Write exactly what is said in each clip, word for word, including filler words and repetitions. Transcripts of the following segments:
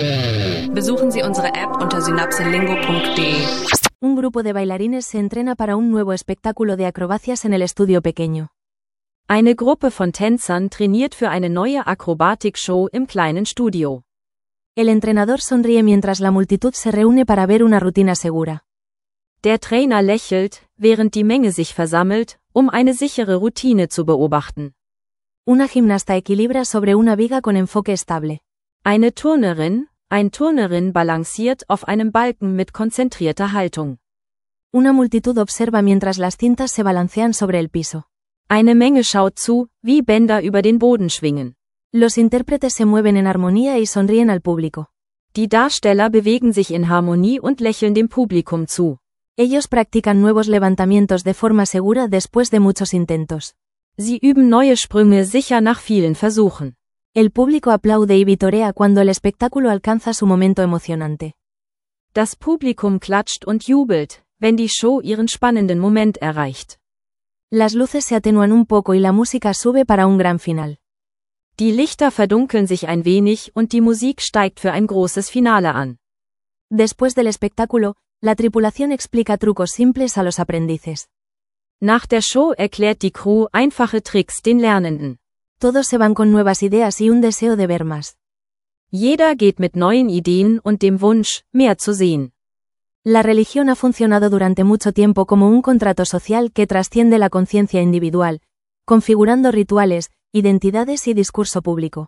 Besuchen Sie unsere App unter synapselingo punto de. Un grupo de bailarines se entrena para un nuevo espectáculo de acrobacias en el estudio pequeño. Eine Gruppe von Tänzern trainiert für eine neue Akrobatikshow im kleinen Studio. El entrenador sonríe mientras la multitud se reúne para ver una rutina segura. Der Trainer lächelt, während die Menge sich versammelt, um eine sichere Routine zu beobachten. Una gimnasta equilibra sobre una viga con enfoque estable. Eine Turnerin, ein Turnerin balanciert auf einem Balken mit konzentrierter Haltung. Una multitud observa mientras las cintas se balancean sobre el piso. Eine Menge schaut zu, wie Bänder über den Boden schwingen. Los intérpretes se mueven en armonía y sonríen al público. Die Darsteller bewegen sich in Harmonie und lächeln dem Publikum zu. Ellos practican nuevos levantamientos de forma segura después de muchos intentos. Sie üben neue Sprünge sicher nach vielen Versuchen. El público aplaude y vitorea cuando el espectáculo alcanza su momento emocionante. Das Publikum klatscht und jubelt, wenn die Show ihren spannenden Moment erreicht. Las luces se atenúan un poco y la música sube para un gran final. Die Lichter verdunkeln sich ein wenig und die Musik steigt für ein großes Finale an. Después del espectáculo, la tripulación explica trucos simples a los aprendices. Nach der Show erklärt die Crew einfache Tricks den Lernenden. Todos se van con nuevas ideas y un deseo de ver más. Jeder geht mit neuen Ideen und dem Wunsch, mehr zu sehen. La religión ha funcionado durante mucho tiempo como un contrato social que trasciende la conciencia individual, configurando rituales, identidades y discurso público.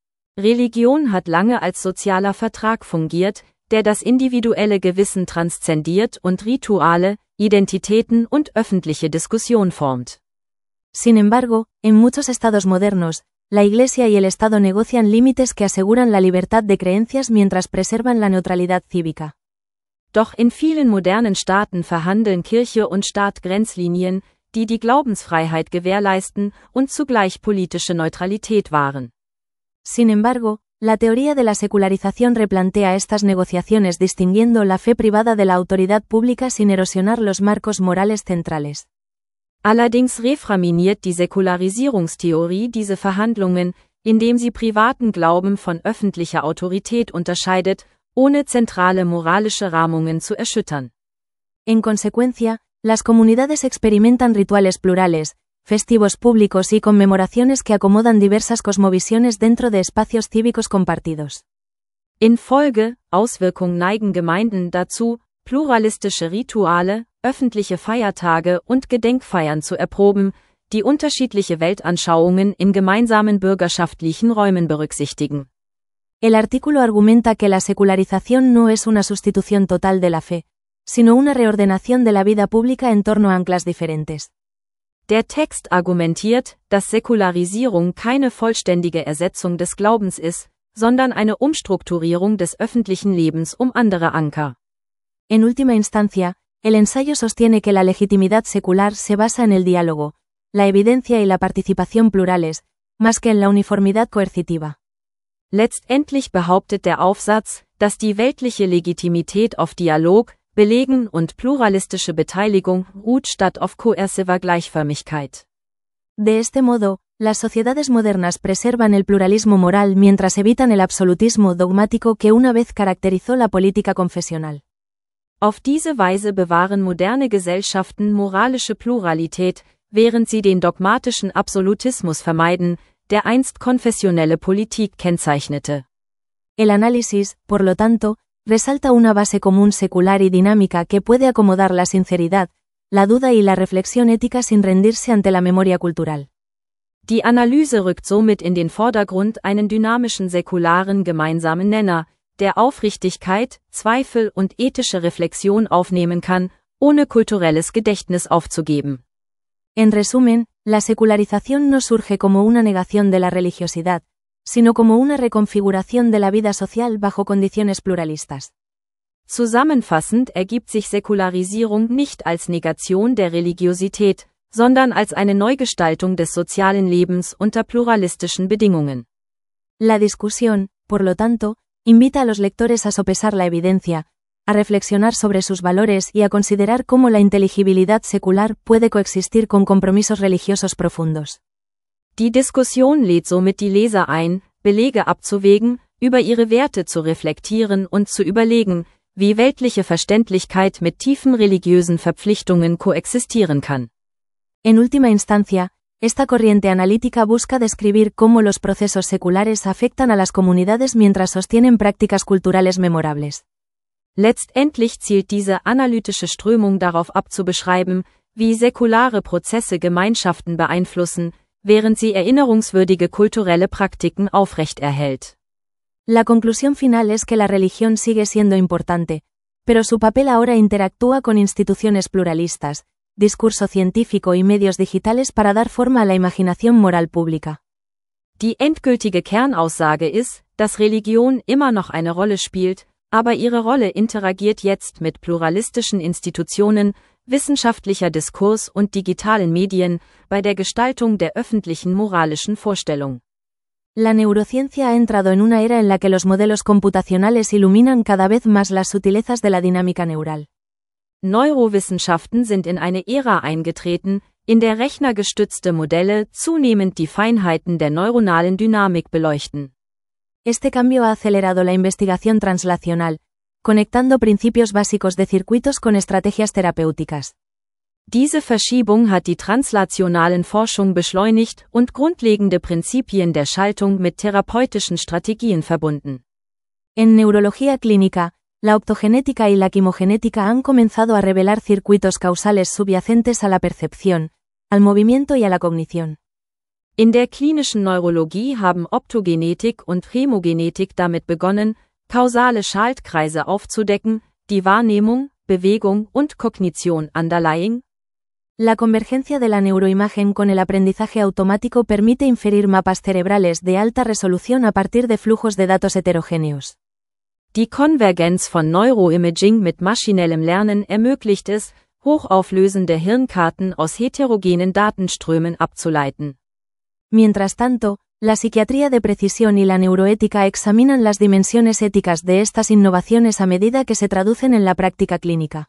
Religion hat lange als sozialer Vertrag fungiert, der das individuelle Gewissen transzendiert und Rituale, Identitäten und öffentliche Diskussion formt. Sin embargo, en muchos estados modernos, la Iglesia y el Estado negocian límites que aseguran la libertad de creencias mientras preservan la neutralidad cívica. Doch in vielen modernen Staaten verhandeln Kirche und Staat Grenzlinien, die die Glaubensfreiheit gewährleisten und zugleich politische Neutralität wahren. Sin embargo, la teoría de la secularización replantea estas negociaciones distinguiendo la fe privada de la autoridad pública sin erosionar los marcos morales centrales. Allerdings reframiniert die Säkularisierungstheorie diese Verhandlungen, indem sie privaten Glauben von öffentlicher Autorität unterscheidet, ohne zentrale moralische Rahmungen zu erschüttern. En consecuencia, las comunidades experimentan rituales plurales, festivos públicos y conmemoraciones que acomodan diversas cosmovisiones dentro de espacios cívicos compartidos. In Folge, Auswirkung neigen Gemeinden dazu, pluralistische Rituale, öffentliche Feiertage und Gedenkfeiern zu erproben, die unterschiedliche Weltanschauungen in gemeinsamen bürgerschaftlichen Räumen berücksichtigen. El artículo argumenta que la secularización no es una sustitución total de la fe, sino una reordenación de la vida pública en torno a anclas diferentes. Der Text argumentiert, dass Säkularisierung keine vollständige Ersetzung des Glaubens ist, sondern eine Umstrukturierung des öffentlichen Lebens um andere Anker. En última instancia, el ensayo sostiene que la legitimidad secular se basa en el diálogo, la evidencia y la participación plurales, más que en la uniformidad coercitiva. Letztendlich behauptet der Aufsatz, dass die weltliche Legitimität auf Dialog, Belegen und pluralistische Beteiligung ruht statt auf coerciver Gleichförmigkeit. De este modo, las sociedades modernas preservan el pluralismo moral mientras evitan el absolutismo dogmático que una vez caracterizó la política confesional. Auf diese Weise bewahren moderne Gesellschaften moralische Pluralität, während sie den dogmatischen Absolutismus vermeiden, der einst konfessionelle Politik kennzeichnete. El análisis, por lo tanto, resalta una base común secular y dinámica que puede acomodar la sinceridad, la duda y la reflexión ética sin rendirse ante la memoria cultural. Die Analyse rückt somit in den Vordergrund einen dynamischen säkularen gemeinsamen Nenner, der Aufrichtigkeit, Zweifel und ethische Reflexion aufnehmen kann, ohne kulturelles Gedächtnis aufzugeben. En resumen, la secularización no surge como una negación de la religiosidad, sino como una reconfiguración de la vida social bajo condiciones pluralistas. Zusammenfassend ergibt sich Säkularisierung nicht als Negation der Religiosität, sondern als eine Neugestaltung des sozialen Lebens unter pluralistischen Bedingungen. La discusión, por lo tanto, invita a los lectores a sopesar la evidencia, a reflexionar sobre sus valores y a considerar cómo la inteligibilidad secular puede coexistir con compromisos religiosos profundos. Die Diskussion lädt somit die Leser ein, Belege abzuwägen, über ihre Werte zu reflektieren und zu überlegen, wie weltliche Verständlichkeit mit tiefen religiösen Verpflichtungen koexistieren kann. En última instancia, esta corriente analítica busca describir cómo los procesos seculares afectan a las comunidades mientras sostienen prácticas culturales memorables. Letztendlich zielt diese analytische Strömung darauf ab zu beschreiben, wie säkulare Prozesse Gemeinschaften beeinflussen, während sie erinnerungswürdige kulturelle Praktiken aufrechterhält. La conclusión final es que la religión sigue siendo importante, pero su papel ahora interactúa con instituciones pluralistas, discurso científico y medios digitales para dar forma a la imaginación moral pública. Die endgültige Kernaussage ist, dass Religion immer noch eine Rolle spielt, aber ihre Rolle interagiert jetzt mit pluralistischen Institutionen, wissenschaftlicher Diskurs und digitalen Medien bei der Gestaltung der öffentlichen moralischen Vorstellung. La neurociencia ha entrado en una era en la que los modelos computacionales iluminan cada vez más las sutilezas de la dinámica neural. Neurowissenschaften sind in eine Ära eingetreten, in der rechnergestützte Modelle zunehmend die Feinheiten der neuronalen Dynamik beleuchten. Este cambio ha acelerado la investigación translacional, conectando principios básicos de circuitos con estrategias terapéuticas. Diese Verschiebung hat die translationalen Forschung beschleunigt und grundlegende Prinzipien der Schaltung mit therapeutischen Strategien verbunden. En neurología clínica, la optogenética y la quimogenética han comenzado a revelar circuitos causales subyacentes a la percepción, al movimiento y a la cognición. In der klinischen Neurologie haben Optogenetik und Chemogenetik damit begonnen, kausale Schaltkreise aufzudecken, die Wahrnehmung, Bewegung und Kognition underlying. La convergencia de la neuroimagen con el aprendizaje automático permite inferir mapas cerebrales de alta resolución a partir de flujos de datos heterogéneos. Die Konvergenz von Neuroimaging mit maschinellem Lernen ermöglicht es, hochauflösende Hirnkarten aus heterogenen Datenströmen abzuleiten. Mientras tanto, la psiquiatría de precisión y la neuroética examinan las dimensiones éticas de estas innovaciones a medida que se traducen en la práctica clínica.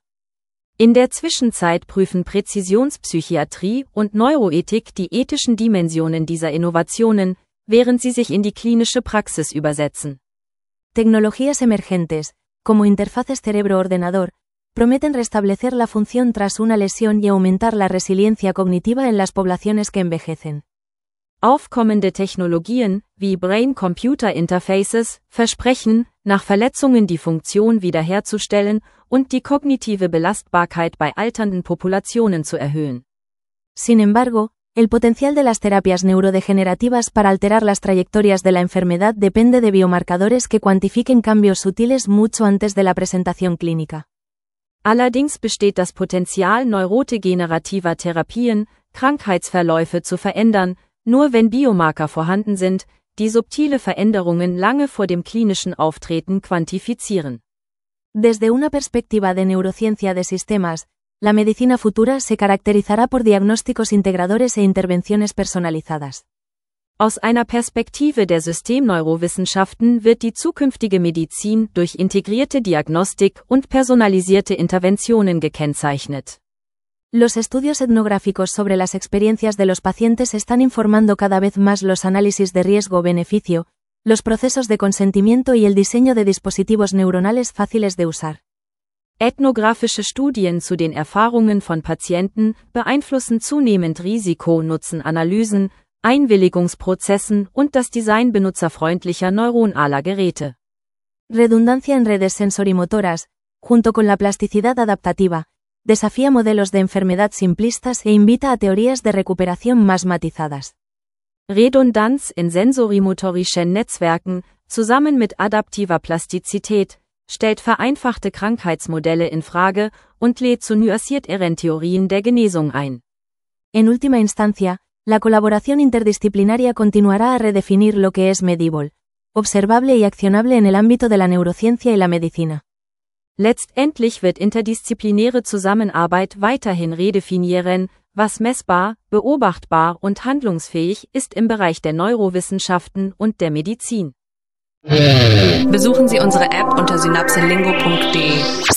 In der Zwischenzeit prüfen Präzisionspsychiatrie und Neuroethik die ethischen Dimensionen dieser Innovationen, während sie sich in die klinische Praxis übersetzen. Tecnologías emergentes, como interfaces cerebro-ordenador, prometen restablecer la función tras una lesión y aumentar la resiliencia cognitiva en las poblaciones que envejecen. Aufkommende Technologien, wie Brain-Computer-Interfaces, versprechen, nach Verletzungen die Funktion wiederherzustellen und die kognitive Belastbarkeit bei alternden Populationen zu erhöhen. Sin embargo, el potencial de las terapias neurodegenerativas para alterar las trayectorias de la enfermedad depende de biomarcadores que cuantifiquen cambios sutiles mucho antes de la presentación clínica. Allerdings besteht das Potenzial neurodegenerativer Therapien, Krankheitsverläufe zu verändern, nur wenn Biomarker vorhanden sind, die subtile Veränderungen lange vor dem klinischen Auftreten quantifizieren. Desde una perspectiva de neurociencia de sistemas, la medicina futura se caracterizará por diagnósticos integradores e intervenciones personalizadas. Aus einer Perspektive der Systemneurowissenschaften wird die zukünftige Medizin durch integrierte Diagnostik und personalisierte Interventionen gekennzeichnet. Los estudios etnográficos sobre las experiencias de los pacientes están informando cada vez más los análisis de riesgo-beneficio, los procesos de consentimiento y el diseño de dispositivos neuronales fáciles de usar. Ethnographische Studien zu den Erfahrungen von Patienten beeinflussen zunehmend Risiko-Nutzen-Analysen, Einwilligungsprozessen und das Design benutzerfreundlicher neuronaler Geräte. Redundancia en redes sensorimotoras, junto con la plasticidad adaptativa, desafía modelos de enfermedad simplistas e invita a teorías de recuperación más matizadas. Redundanz in sensorimotorischen Netzwerken, zusammen mit adaptiver Plastizität, stellt vereinfachte Krankheitsmodelle in Frage und lädt zu nuanciert-eren Theorien der Genesung ein. En última instancia, la colaboración interdisciplinaria continuará a redefinir lo que es medible, observable y accionable en el ámbito de la neurociencia y la medicina. Letztendlich wird interdisziplinäre Zusammenarbeit weiterhin redefinieren, was messbar, beobachtbar und handlungsfähig ist im Bereich der Neurowissenschaften und der Medizin. Besuchen Sie unsere App unter synapselingo punkt de.